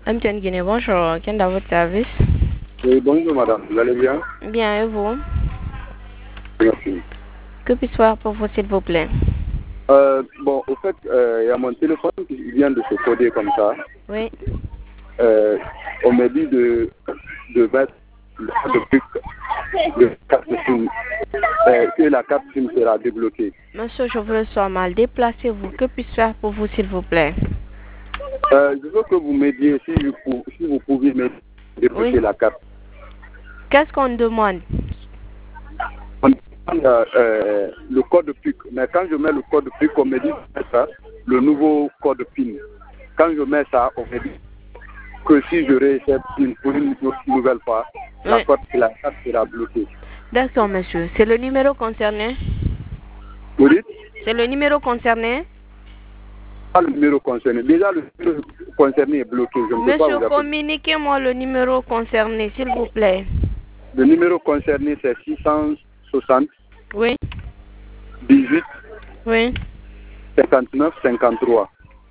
Amtian Guinée, bonjour. Quel est votre service? Oui, bonjour madame, vous allez bien? Bien, et vous? Merci. Que puis-je faire pour vous, s'il vous plaît? Bon, au fait, il y a mon téléphone qui vient de se coder comme ça. Oui. On m'a dit de mettre le truc de carte SIM, que la carte SIM sera débloquée. Monsieur, je vous le sens mal. Déplacez-vous. Que puis-je faire pour vous, s'il vous plaît? Je veux que vous m'aidiez, si vous pouvez m'aider à débloquer Oui. la carte. Qu'est-ce qu'on demande? On demande le code PIC, mais quand je mets le code PIC, on me dit de mettre ça, le nouveau code PIN. Quand je mets ça, on me dit que si je réessaie pour une nouvelle fois, Oui. la carte sera bloquée. D'accord, monsieur. C'est le numéro concerné? Vous dites? C'est le numéro concerné? Pas le numéro concerné. Déjà, le numéro concerné est bloqué. Je ne peux pas vous Monsieur, appeler. communiquez-moi le numéro concerné, s'il vous plaît. Le numéro concerné, c'est 660 Oui. 18 Oui. 59 53.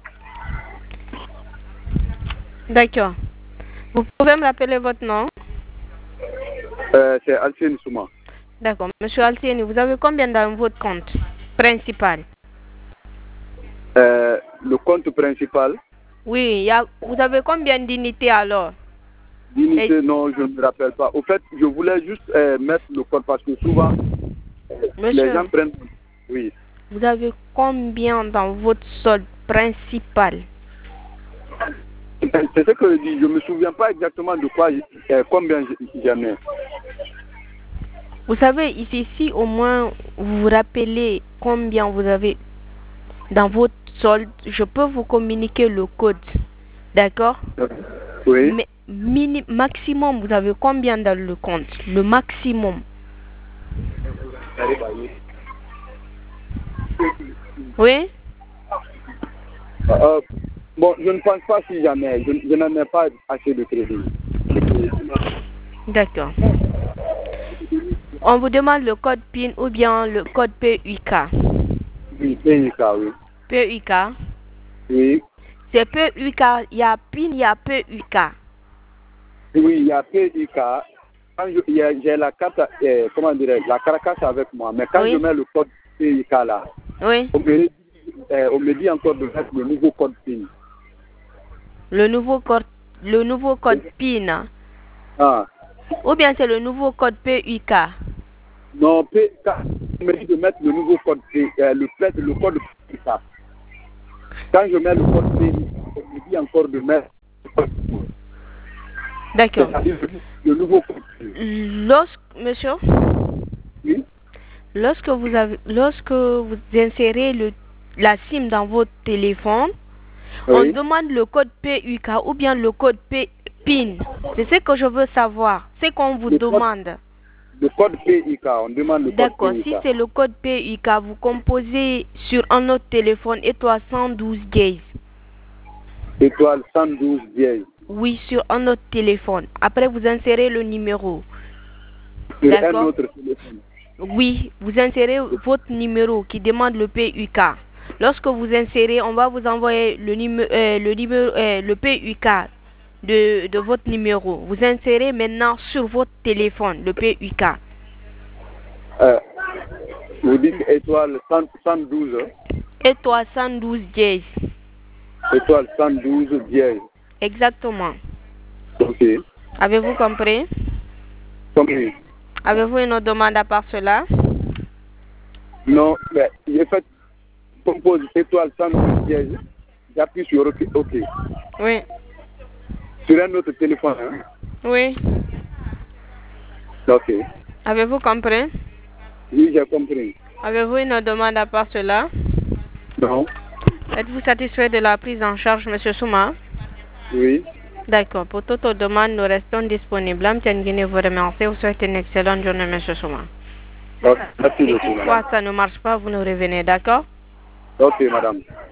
D'accord. Vous pouvez me rappeler votre nom? C'est Alcine Souma. D'accord. Monsieur Altieni, vous avez combien dans votre compte principal? Le compte principal, Oui, vous avez combien d'unités alors? d'unité, non, je ne me rappelle pas. Au fait, je voulais juste mettre le code parce que souvent, Monsieur, les gens prennent... Oui. vous avez combien dans votre solde principal? C'est ce que je dis. Je ne me souviens pas exactement de quoi, combien j'en ai. Vous savez, ici, au moins, vous vous rappelez combien vous avez dans votre solde. Je peux vous communiquer le code. D'accord? Oui. Mais maximum, vous avez combien dans le compte? Le maximum. Oui? Bon, je ne pense pas si j'en ai. Je n'en ai pas assez de crédit. D'accord. On vous demande le code PIN ou bien le code PUK. Oui, PUK, oui. PUK. Oui. C'est PUK. Il y a PIN, il y a PUK. Oui, il y a PUK. Quand j'ai la carte, comment dirais la carcasse avec moi, mais quand Oui. je mets le code PUK là, Oui. on me dit encore de mettre le nouveau code PIN. Le nouveau code PIN. Ah. Ou bien c'est le nouveau code PUK. Non, PUK, on me dit de mettre le nouveau code le code PUK. Quand je mets le code PIN, on me dit encore de mettre le code PIN. D'accord. Le nouveau code PIN. Monsieur, Oui. lorsque vous insérez la SIM dans votre téléphone, on Oui. demande le code PUK ou bien le code PIN. C'est ce que je veux savoir. C'est qu'on vous demande. Le code PUK, on demande le code PUK. D'accord, si c'est le code PUK, vous composez sur un autre téléphone étoile 112 dièse. Étoile 112 dièse. Oui, sur un autre téléphone. Après, vous insérez le numéro. Sur un D'accord? autre téléphone. Oui, vous insérez votre numéro qui demande le PUK. Lorsque vous insérez, on va vous envoyer le PUK de votre numéro. Vous insérez maintenant sur votre téléphone le PUK. Vous dites étoile 112. Étoile 112 dièse. Étoile 112 dièse. Exactement. Ok. Avez-vous compris? Compris. Avez-vous une autre demande à part cela? Non, mais j'ai fait compose étoile 112 dièse. J'appuie sur OK. OK. Oui. Sur un autre téléphone. Hein? Oui. Ok. Avez-vous compris? Oui, j'ai compris. Avez-vous une autre demande à part cela? Non. Êtes-vous satisfait de la prise en charge, Monsieur Souma? Oui. D'accord. Pour toute autre demande, nous restons disponibles. Amtian Guinée vous remercie. Vous souhaite une excellente journée, Monsieur Souma. Ok. Merci Et beaucoup, toutefois, madame. ça ne marche pas, vous nous revenez, d'accord? Ok, madame.